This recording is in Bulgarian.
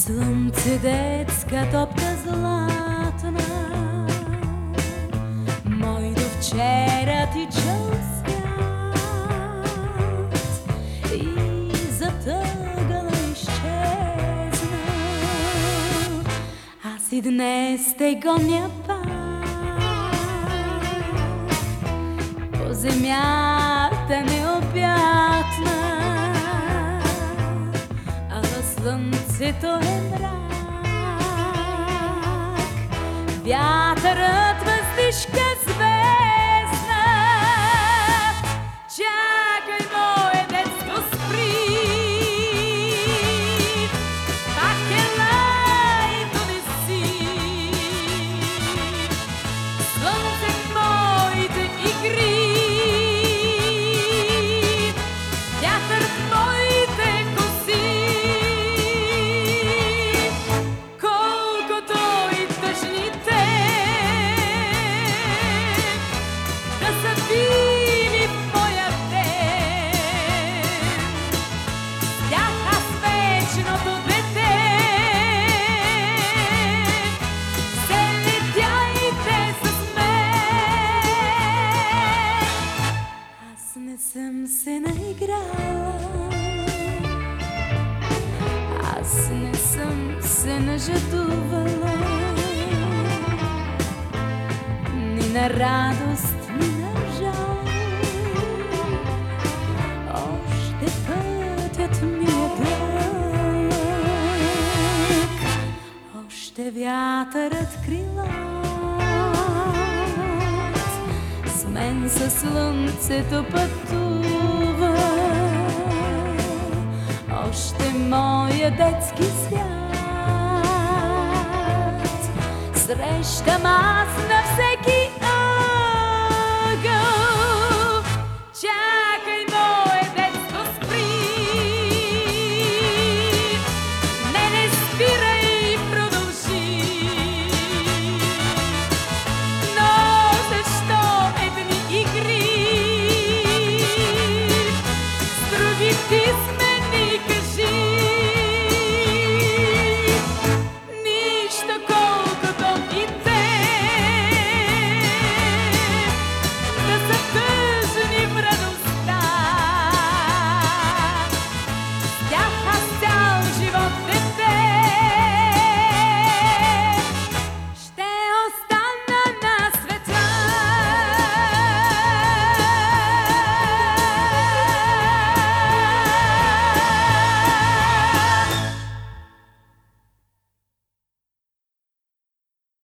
Слънце, детска топка златна, мой до вчера тичал свят и затъгала изчезна. Аз и днес те гоня пак по земята необятна, а слънцето е мрак, вятърът въздишка звездна. Чакай, мое детство, спри, пак елай, донеси слънце моите игри, вятър в моите коси. Колкото и тъжните да са били в моя ден, бях аз вечното дете. Се летяйте с мен, аз не съм се наиграла, аз не съм се нажадувала, ни на радост, ни на жал. Още пътят ми е дълъг, още вятърът крилат с мен със слънцето пътува. Още моя детски свят срещам аз на всеки